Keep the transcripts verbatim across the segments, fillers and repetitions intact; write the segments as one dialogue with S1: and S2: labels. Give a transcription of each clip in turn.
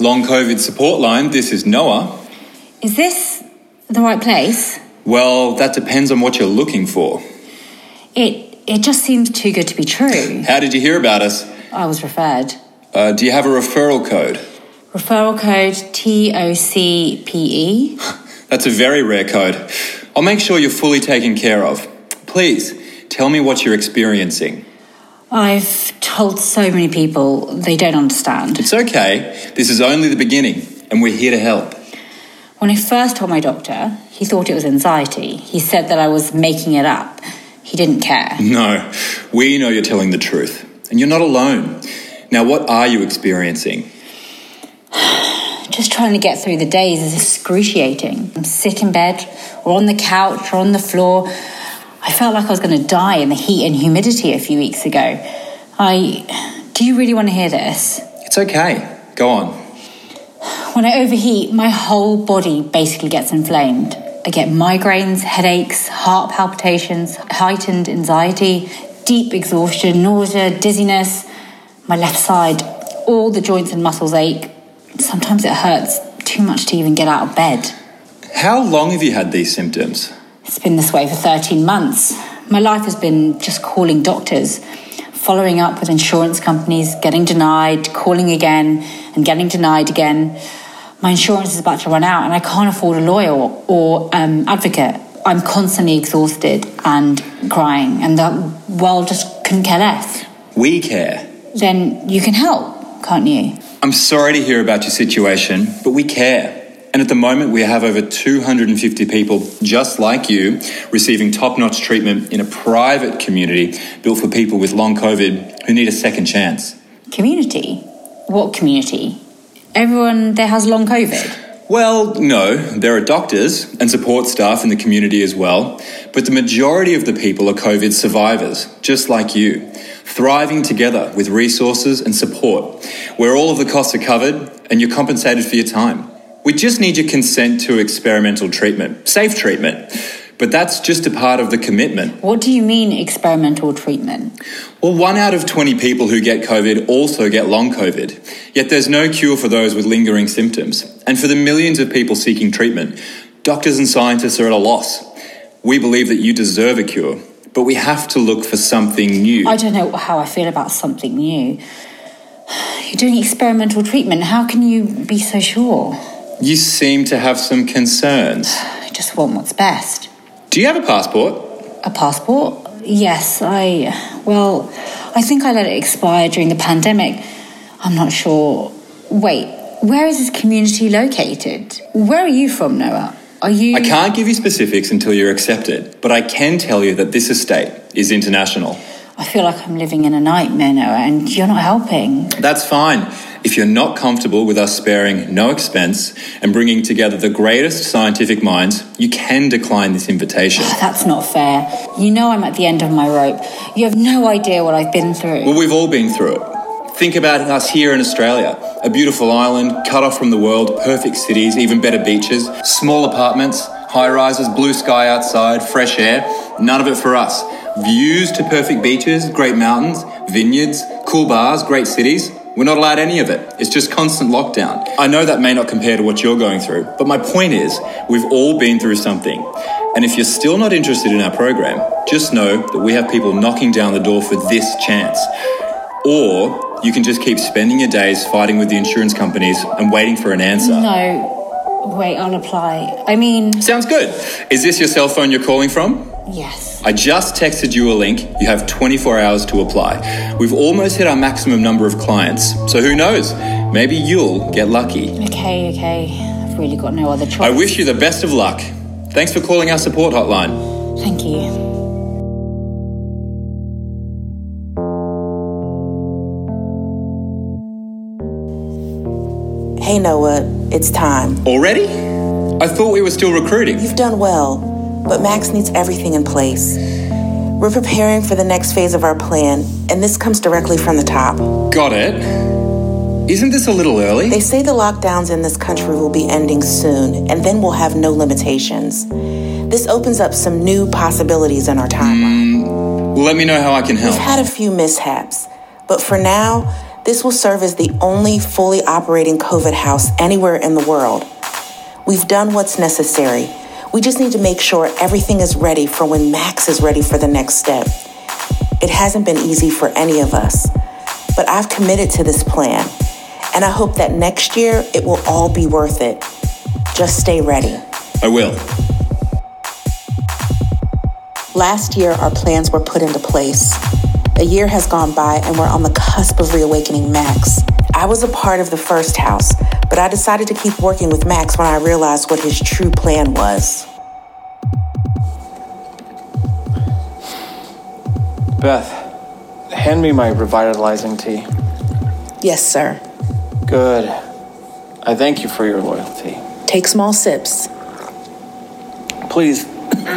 S1: Long COVID support line, this is Noah.
S2: Is this the right place?
S1: Well, that depends on what you're looking for.
S2: It it just seems too good to be true.
S1: How did you hear about us?
S2: I was referred.
S1: Uh, do you have a referral code?
S2: Referral code T O C P E.
S1: That's a very rare code. I'll make sure you're fully taken care of. Please, tell me what you're experiencing.
S2: I've told so many people they don't understand.
S1: It's okay. This is only the beginning, and we're here to help.
S2: When I first told my doctor, he thought it was anxiety. He said that I was making it up. He didn't care.
S1: No, we know you're telling the truth, and you're not alone. Now, what are you experiencing?
S2: Just trying to get through the days is excruciating. I'm sick in bed, or on the couch, or on the floor. I felt like I was going to die in the heat and humidity a few weeks ago. I... Do you really want to hear this?
S1: It's okay. Go on.
S2: When I overheat, my whole body basically gets inflamed. I get migraines, headaches, heart palpitations, heightened anxiety, deep exhaustion, nausea, dizziness. My left side, all the joints and muscles ache. Sometimes it hurts too much to even get out of bed.
S1: How long have you had these symptoms?
S2: It's been this way for thirteen months. My life has been just calling doctors, following up with insurance companies, getting denied, calling again, and getting denied again. My insurance is about to run out and I can't afford a lawyer or, or um, advocate. I'm constantly exhausted and crying, and the world just couldn't care less.
S1: We care.
S2: Then you can help, can't you?
S1: I'm sorry to hear about your situation, but we care. And at the moment, we have over two hundred fifty people just like you receiving top-notch treatment in a private community built for people with long COVID who need a second chance.
S2: Community? What community? Everyone there has long COVID?
S1: Well, no. There are doctors and support staff in the community as well. But the majority of the people are COVID survivors, just like you, thriving together with resources and support, where all of the costs are covered and you're compensated for your time. We just need your consent to experimental treatment, safe treatment. But that's just a part of the commitment.
S2: What do you mean experimental treatment?
S1: Well, one out of twenty people who get COVID also get long COVID. Yet there's no cure for those with lingering symptoms. And for the millions of people seeking treatment, doctors and scientists are at a loss. We believe that you deserve a cure, but we have to look for something new.
S2: I don't know how I feel about something new. You're doing experimental treatment. How can you be so sure?
S1: You seem to have some concerns.
S2: I just want what's best.
S1: Do you have a passport?
S2: A passport? Yes, I... Well, I think I let it expire during the pandemic. I'm not sure. Wait, where is this community located? Where are you from, Noah? Are you...
S1: I can't give you specifics until you're accepted, but I can tell you that this estate is international.
S2: I feel like I'm living in a nightmare, Noah, and you're not helping.
S1: That's fine. If you're not comfortable with us sparing no expense and bringing together the greatest scientific minds, you can decline this invitation.
S2: Oh, that's not fair. You know I'm at the end of my rope. You have no idea what I've been through.
S1: Well, we've all been through it. Think about us here in Australia. A beautiful island, cut off from the world, perfect cities, even better beaches, small apartments, high-rises, blue sky outside, fresh air. None of it for us. Views to perfect beaches, great mountains, vineyards, cool bars, great cities. We're not allowed any of it. It's just constant lockdown. I know that may not compare to what you're going through, but my point is, we've all been through something. And if you're still not interested in our program, just know that we have people knocking down the door for this chance. Or you can just keep spending your days fighting with the insurance companies and waiting for an answer.
S2: No. Wait, I'll apply. I mean...
S1: Sounds good. Is this your cell phone you're calling from?
S2: Yes.
S1: I just texted you a link. You have twenty-four hours to apply. We've almost hit our maximum number of clients, so who knows? Maybe you'll get lucky.
S2: Okay, okay. I've really got no other choice.
S1: I wish you the best of luck. Thanks for calling our support hotline.
S2: Thank you.
S3: Hey, Noah, it's time.
S1: Already? I thought we were still recruiting.
S3: You've done well. But Max needs everything in place. We're preparing for the next phase of our plan, and this comes directly from the top.
S1: Got it. Isn't this a little early?
S3: They say the lockdowns in this country will be ending soon, and then we'll have no limitations. This opens up some new possibilities in our timeline.
S1: Mm, let me know how I can help.
S3: We've had a few mishaps, but for now, This will serve as the only fully operating COVID house anywhere in the world. We've done what's necessary. We just need to make sure everything is ready for when Max is ready for the next step. It hasn't been easy for any of us, but I've committed to this plan, and I hope that next year it will all be worth it. Just stay ready.
S1: I will.
S3: Last year, our plans were put into place. A year has gone by, and we're on the cusp of reawakening Max. I was a part of the first house, but I decided to keep working with Max when I realized what his true plan was.
S4: Beth, hand me my revitalizing tea.
S3: Yes, sir.
S4: Good. I thank you for your loyalty.
S3: Take small sips.
S4: Please,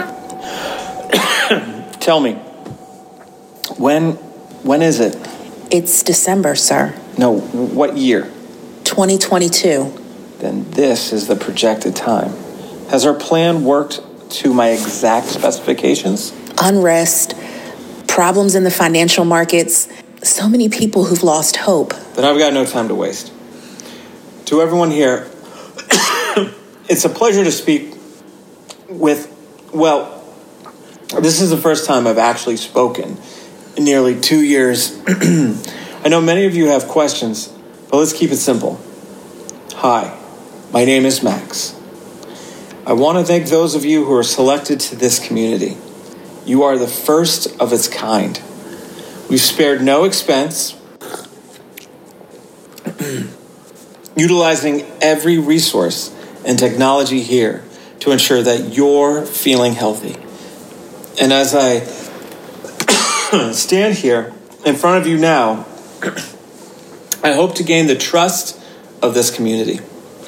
S4: tell me, when, when is it?
S3: It's December, sir.
S4: No, what year?
S3: twenty twenty-two.
S4: Then this is the projected time. Has our plan worked to my exact specifications?
S3: Unrest, problems in the financial markets, so many people who've lost hope.
S4: Then I've got no time to waste. To everyone here, it's a pleasure to speak with, well, this is the first time I've actually spoken in nearly two years. I know many of you have questions, but let's keep it simple. Hi, my name is Max. I want to thank those of you who are selected to this community. You are the first of its kind. We've spared no expense, utilizing every resource and technology here to ensure that you're feeling healthy. And as I stand here in front of you now, I hope to gain the trust of this community.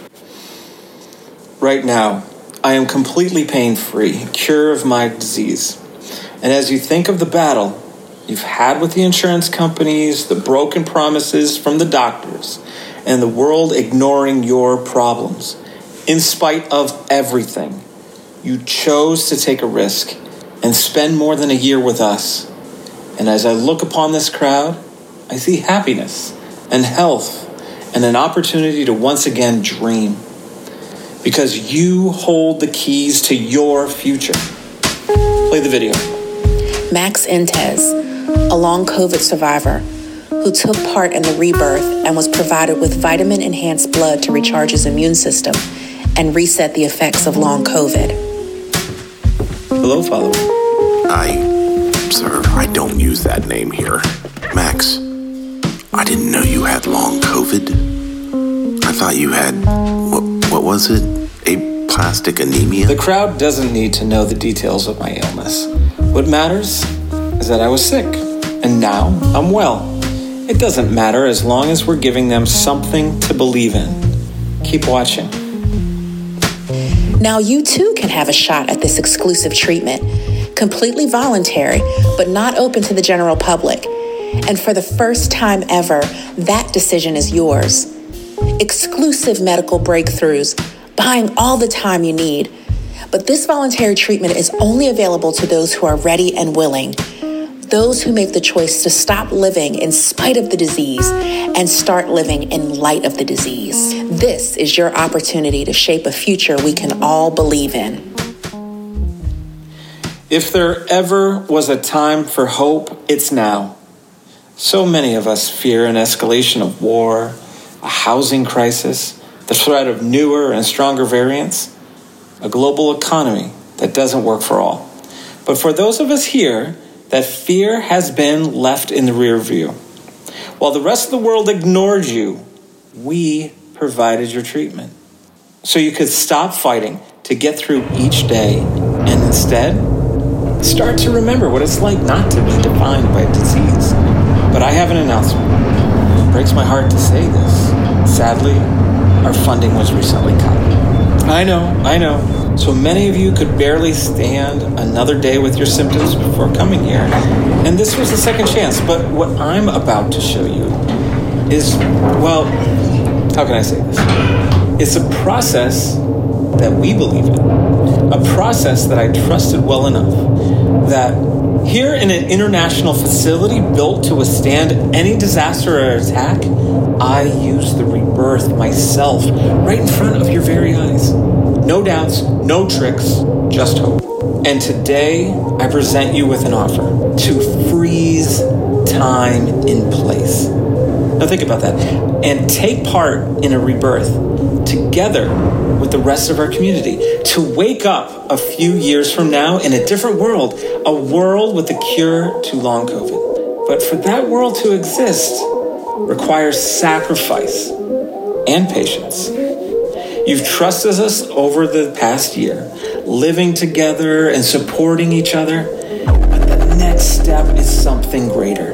S4: Right now, I am completely pain-free, cure of my disease. And as you think of the battle you've had with the insurance companies, the broken promises from the doctors, and the world ignoring your problems, in spite of everything, you chose to take a risk and spend more than a year with us. And as I look upon this crowd, I see happiness and health and an opportunity to once again dream. Because you hold the keys to your future. Play the video.
S3: Max Entez, a long COVID survivor who took part in the rebirth and was provided with vitamin-enhanced blood to recharge his immune system and reset the effects of long COVID.
S4: Hello, follower.
S5: I, sir, I don't use that name here. Max, I didn't know you had long COVID. I thought you had, what, what was it? Aplastic anemia?
S4: The crowd doesn't need to know the details of my illness. What matters is that I was sick, and now I'm well. It doesn't matter as long as we're giving them something to believe in. Keep watching.
S3: Now you too can have a shot at this exclusive treatment, completely voluntary, but not open to the general public. And for the first time ever, that decision is yours. Exclusive medical breakthroughs, buying all the time you need. But this voluntary treatment is only available to those who are ready and willing. Those who make the choice to stop living in spite of the disease and start living in light of the disease. This is your opportunity to shape a future we can all believe in.
S4: If there ever was a time for hope, it's now. So many of us fear an escalation of war, a housing crisis, the threat of newer and stronger variants, a global economy that doesn't work for all. But for those of us here, that fear has been left in the rear view. While the rest of the world ignored you, we provided your treatment. So you could stop fighting to get through each day and instead start to remember what it's like not to be defined by disease. But I have an announcement. It breaks my heart to say this. Sadly, our funding was recently cut. I know, I know. So many of you could barely stand another day with your symptoms before coming here. And this was the second chance. But what I'm about to show you is, well, how can I say this? It's a process that we believe in. A process that I trusted well enough that Here in an international facility built to withstand any disaster or attack, I use the rebirth myself right in front of your very eyes. No doubts, no tricks, just hope. And today, I present you with an offer to freeze time in place. Now think about that. And take part in a rebirth together with the rest of our community to wake up a few years from now in a different world, a world with a cure to long COVID. But for that world to exist requires sacrifice and patience. You've trusted us over the past year, living together and supporting each other. But the next step is something greater,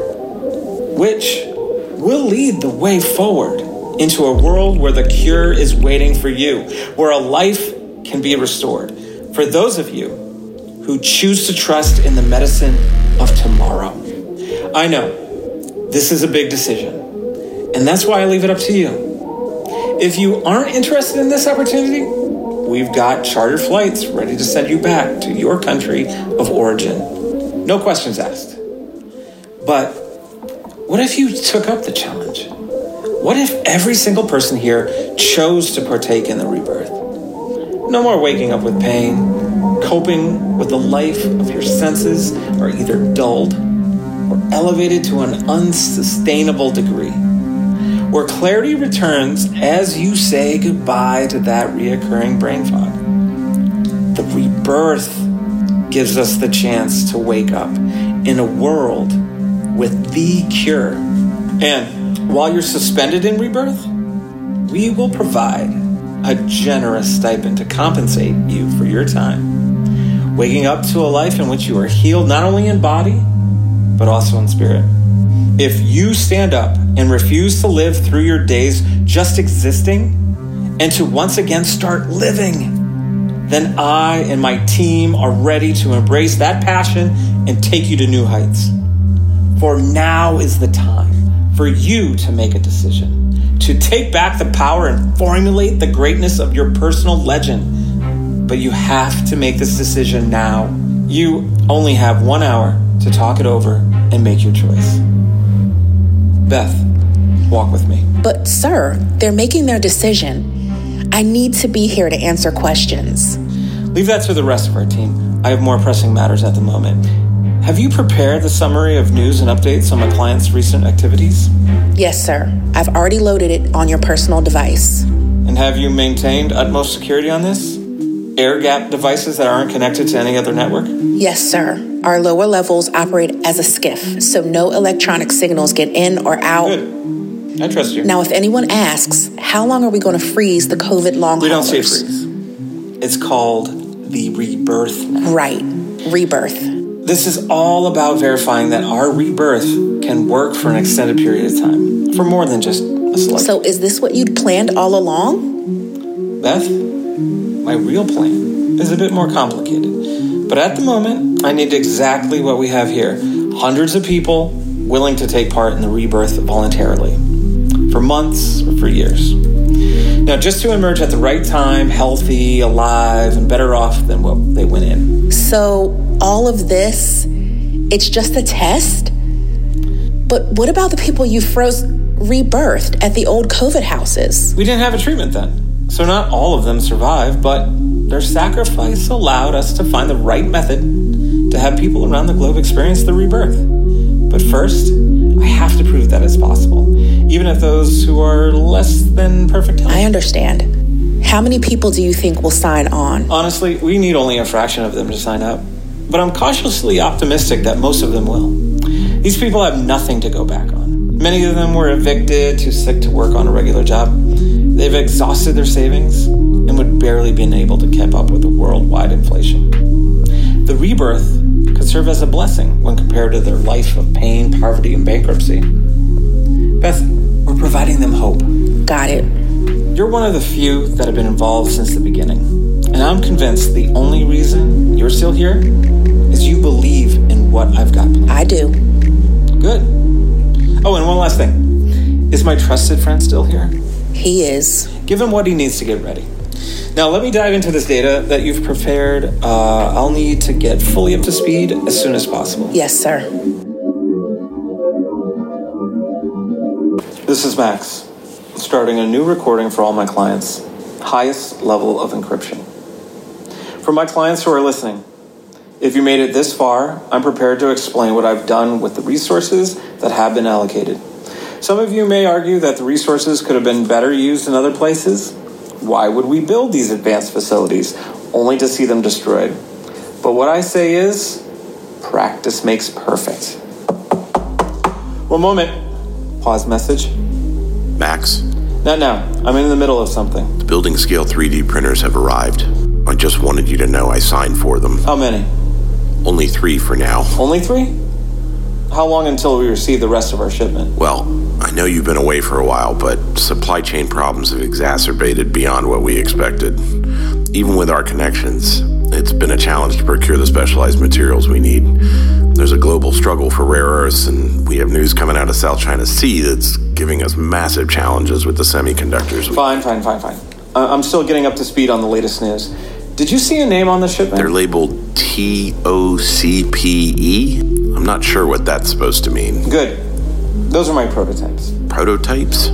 S4: which will lead the way forward into a world where the cure is waiting for you, where a life can be restored. For those of you who choose to trust in the medicine of tomorrow. I know this is a big decision, and that's why I leave it up to you. If you aren't interested in this opportunity, we've got chartered flights ready to send you back to your country of origin. No questions asked. But what if you took up the challenge? What if every single person here chose to partake in the rebirth? No more waking up with pain, coping with the life of your senses are either dulled or elevated to an unsustainable degree, where clarity returns as you say goodbye to that reoccurring brain fog. The rebirth gives us the chance to wake up in a world with the cure. And while you're suspended in rebirth, we will provide a generous stipend to compensate you for your time, waking up to a life in which you are healed not only in body, but also in spirit. If you stand up and refuse to live through your days just existing and to once again start living, then I and my team are ready to embrace that passion and take you to new heights. For now is the time for you to make a decision, to take back the power and formulate the greatness of your personal legend. But you have to make this decision now. You only have one hour to talk it over and make your choice. Beth, walk with me.
S3: But sir, they're making their decision. I need to be here to answer questions.
S4: Leave that to the rest of our team. I have more pressing matters at the moment. Have you prepared the summary of news and updates on my client's recent activities?
S3: Yes, sir. I've already loaded it on your personal device.
S4: And have you maintained utmost security on this? Air gap devices that aren't connected to any other network?
S3: Yes, sir. Our lower levels operate as a skiff, so no electronic signals get in or out.
S4: Good. I trust you.
S3: Now, if anyone asks, how long are we going to freeze the COVID long
S4: We don't
S3: haulers?
S4: say freeze. It's called the rebirth now.
S3: Right. Rebirth.
S4: This is all about verifying that our rebirth can work for an extended period of time, for more than just a select.
S3: So is this what you'd planned all along?
S4: Beth, my real plan is a bit more complicated. But at the moment, I need exactly what we have here. Hundreds of people willing to take part in the rebirth voluntarily, for months or for years. Now, just to emerge at the right time, healthy, alive, and better off than what they went in.
S3: So all of this, it's just a test? But what about the people you froze rebirthed at the old COVID houses?
S4: We didn't have a treatment then, so not all of them survived, but their sacrifice allowed us to find the right method to have people around the globe experience the rebirth. But first, I have to prove that it's possible, even if those who are less than perfect health.
S3: I understand. How many people do you think will sign on?
S4: Honestly, we need only a fraction of them to sign up, but I'm cautiously optimistic that most of them will. These people have nothing to go back on. Many of them were evicted, too sick to work on a regular job. They've exhausted their savings and would barely been able to keep up with the worldwide inflation. The rebirth could serve as a blessing when compared to their life of pain, poverty, and bankruptcy. Beth, we're providing them hope.
S3: Got it.
S4: You're one of the few that have been involved since the beginning, and I'm convinced the only reason you're still here is you believe in what I've got planned.
S3: I do.
S4: Good. Oh, and one last thing. Is my trusted friend still here?
S3: He is.
S4: Give him what he needs to get ready. Now, let me dive into this data that you've prepared. Uh, I'll need to get fully up to speed as soon as possible.
S3: Yes, sir.
S4: This is Max, starting a new recording for all my clients. Highest level of encryption. For my clients who are listening, if you made it this far, I'm prepared to explain what I've done with the resources that have been allocated. Some of you may argue that the resources could have been better used in other places. Why would we build these advanced facilities only to see them destroyed? But what I say is, practice makes perfect. One moment. Pause message.
S5: Max?
S4: Not now. I'm in the middle of something.
S5: The building scale three D printers have arrived. I just wanted you to know I signed for them.
S4: How many?
S5: Only three for now.
S4: Only three? How long until we receive the rest of our shipment?
S5: Well, I know you've been away for a while, but supply chain problems have exacerbated beyond what we expected. Even with our connections, it's been a challenge to procure the specialized materials we need. There's a global struggle for rare earths, and we have news coming out of South China Sea that's giving us massive challenges with the semiconductors.
S4: Fine, fine, fine, fine. Uh, I'm still getting up to speed on the latest news. Did you see a name on the shipment?
S5: They're labeled T O C P E. I'm not sure what that's supposed to mean.
S4: Good. Those are my prototypes.
S5: Prototypes?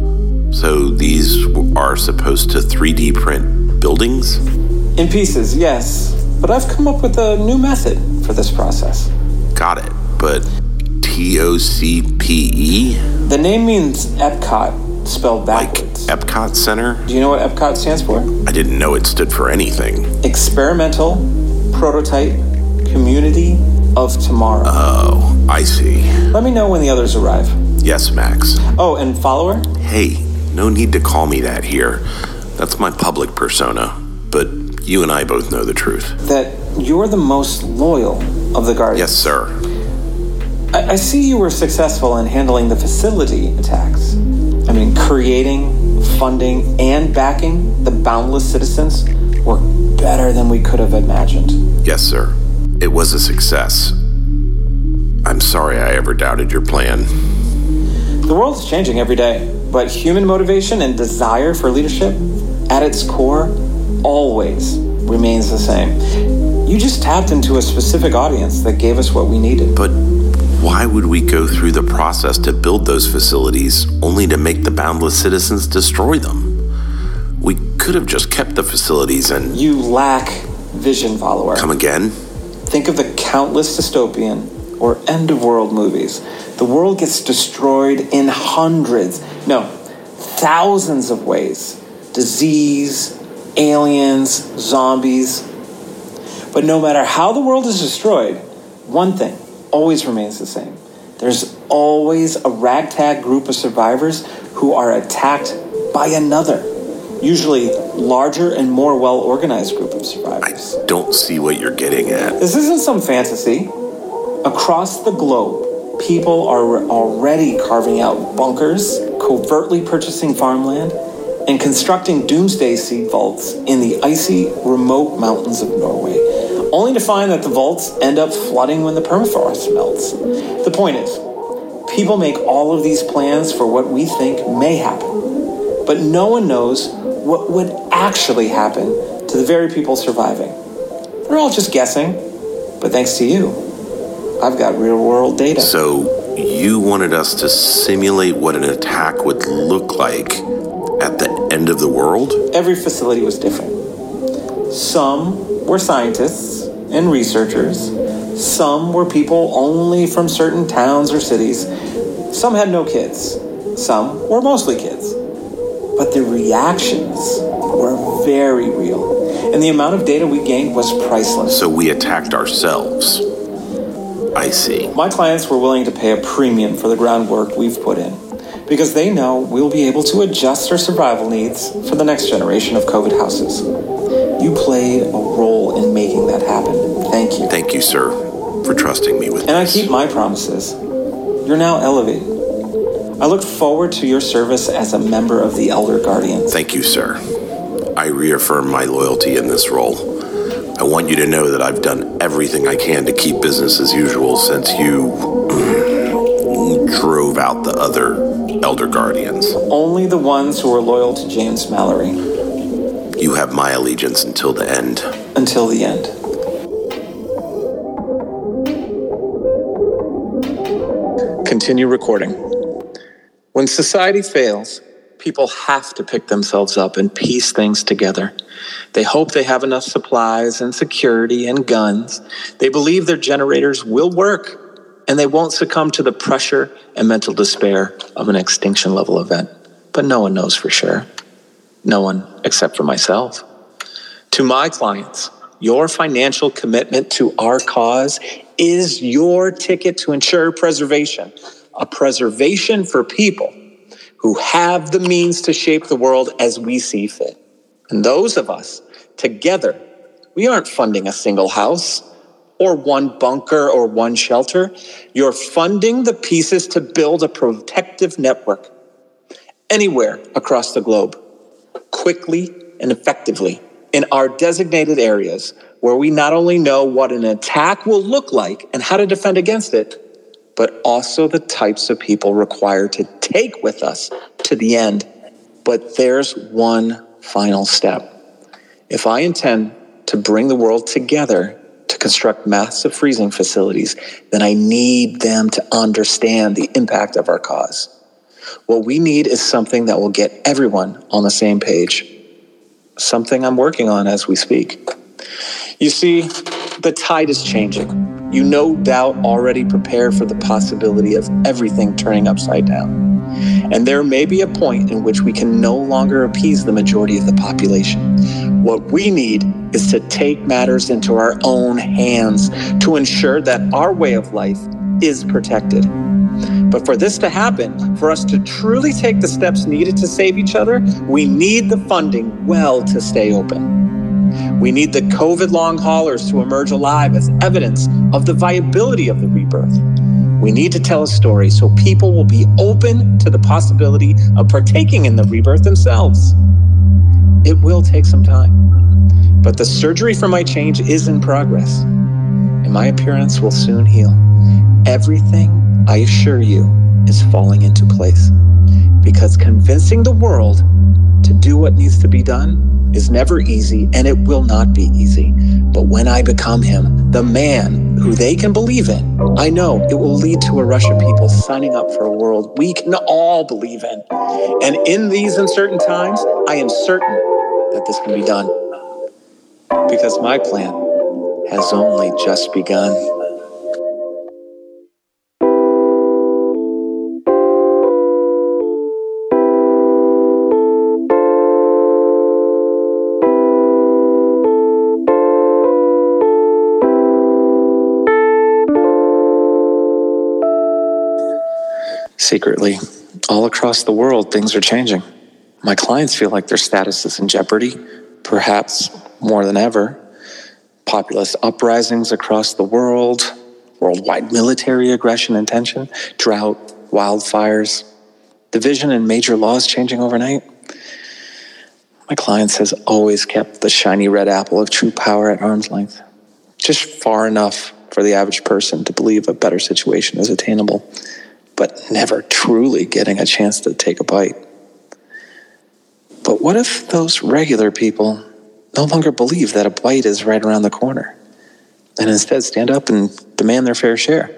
S5: So these are supposed to three D print buildings?
S4: In pieces, yes. But I've come up with a new method for this process.
S5: Got it. But T O C P E?
S4: The name means Epcot, spelled backwards.
S5: Like Epcot Center?
S4: Do you know what Epcot stands for?
S5: I didn't know it stood for anything.
S4: Experimental Prototype Community of Tomorrow.
S5: Oh, I see.
S4: Let me know when the others arrive.
S5: Yes, Max.
S4: Oh, and follower?
S5: Hey, no need to call me that here. That's my public persona. But you and I both know the truth.
S4: That you're the most loyal of the Guardians.
S5: Yes, sir.
S4: I, I see you were successful in handling the facility attacks. I mean, creating, funding, and backing the boundless citizens worked better than we could have imagined.
S5: Yes, sir. It was a success. I'm sorry I ever doubted your plan.
S4: The world is changing every day, but human motivation and desire for leadership, at its core, always remains the same. You just tapped into a specific audience that gave us what we needed.
S5: But why would we go through the process to build those facilities only to make the boundless citizens destroy them? We could have just kept the facilities and...
S4: You lack vision, follower.
S5: Come again?
S4: Think of the countless dystopian or end-of-world movies. The world gets destroyed in hundreds, no, thousands of ways. Disease, aliens, zombies. But no matter how the world is destroyed, one thing always remains the same. There's always a ragtag group of survivors who are attacked by another, usually larger and more well-organized group of survivors.
S5: I don't see what you're getting at.
S4: This isn't some fantasy. Across the globe, people are already carving out bunkers, covertly purchasing farmland, and constructing doomsday seed vaults in the icy, remote mountains of Norway, only to find that the vaults end up flooding when the permafrost melts. The point is, people make all of these plans for what we think may happen, but no one knows what would actually happen to the very people surviving. They're all just guessing, but thanks to you, I've got real-world data.
S5: So you wanted us to simulate what an attack would look like at the end of the world?
S4: Every facility was different. Some were scientists and researchers. Some were people only from certain towns or cities. Some had no kids. Some were mostly kids. But the reactions were very real, and the amount of data we gained was priceless.
S5: So we attacked ourselves. I see.
S4: My clients were willing to pay a premium for the groundwork we've put in, because they know we'll be able to adjust our survival needs for the next generation of COVID houses. You played a role in making that happen. Thank you.
S5: Thank you, sir, for trusting me with
S4: and
S5: this.
S4: And I keep my promises. You're now elevated. I look forward to your service as a member of the Elder Guardians.
S5: Thank you, sir. I reaffirm my loyalty in this role. I want you to know that I've done everything I can to keep business as usual since you drove out the other Elder Guardians.
S4: Only the ones who are loyal to James Mallory.
S5: You have my allegiance until the end.
S4: Until the end. Continue recording. When society fails, people have to pick themselves up and piece things together. They hope they have enough supplies and security and guns. They believe their generators will work, and they won't succumb to the pressure and mental despair of an extinction level event. But no one knows for sure. No one except for myself. To my clients, your financial commitment to our cause is your ticket to ensure preservation, a preservation for people who have the means to shape the world as we see fit. And those of us, together, we aren't funding a single house or one bunker or one shelter. You're funding the pieces to build a protective network anywhere across the globe, quickly and effectively, in our designated areas where we not only know what an attack will look like and how to defend against it, but also the types of people required to take with us to the end. But there's one final step. If I intend to bring the world together to construct massive freezing facilities, then I need them to understand the impact of our cause. What we need is something that will get everyone on the same page. Something I'm working on as we speak. You see, the tide is changing. You no doubt already prepared for the possibility of everything turning upside down. And there may be a point in which we can no longer appease the majority of the population. What we need is to take matters into our own hands to ensure that our way of life is protected. But for this to happen, for us to truly take the steps needed to save each other, we need the funding well to stay open. We need the COVID long haulers to emerge alive as evidence of the viability of the rebirth. We need to tell a story so people will be open to the possibility of partaking in the rebirth themselves. It will take some time, but the surgery for my change is in progress, and my appearance will soon heal. Everything, I assure you, is falling into place, because convincing the world to do what needs to be done is never easy, and it will not be easy. But when I become him, the man who they can believe in, I know it will lead to a rush of people signing up for a world we can all believe in. And in these uncertain times, I am certain that this can be done, because my plan has only just begun. Secretly, all across the world, things are changing. My clients feel like their status is in jeopardy, perhaps more than ever. Populist uprisings across the world, worldwide military aggression and tension, drought, wildfires, division and major laws changing overnight. My clients has always kept the shiny red apple of true power at arm's length, just far enough for the average person to believe a better situation is attainable, but never truly getting a chance to take a bite. But what if those regular people no longer believe that a bite is right around the corner, and instead stand up and demand their fair share?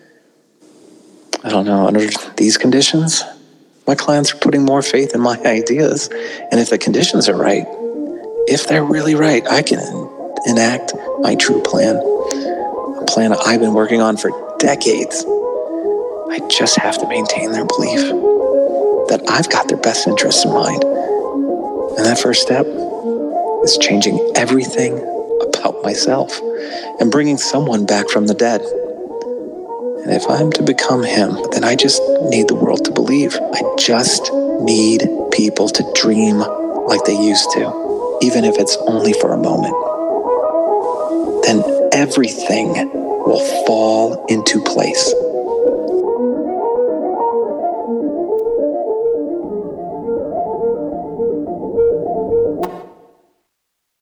S4: I don't know, under these conditions, my clients are putting more faith in my ideas, and if the conditions are right, if they're really right, I can enact my true plan, a plan I've been working on for decades. I just have to maintain their belief that I've got their best interests in mind. And that first step is changing everything about myself and bringing someone back from the dead. And if I'm to become him, then I just need the world to believe. I just need people to dream like they used to, even if it's only for a moment. Then everything will fall into place.